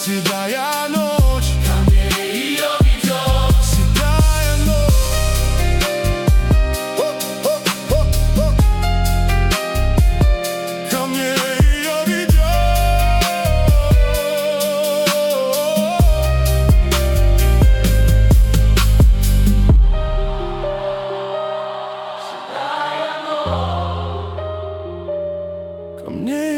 седая ночь ко мне ее ведет. Седая ночь. Ко мне ее ведет. Ко мне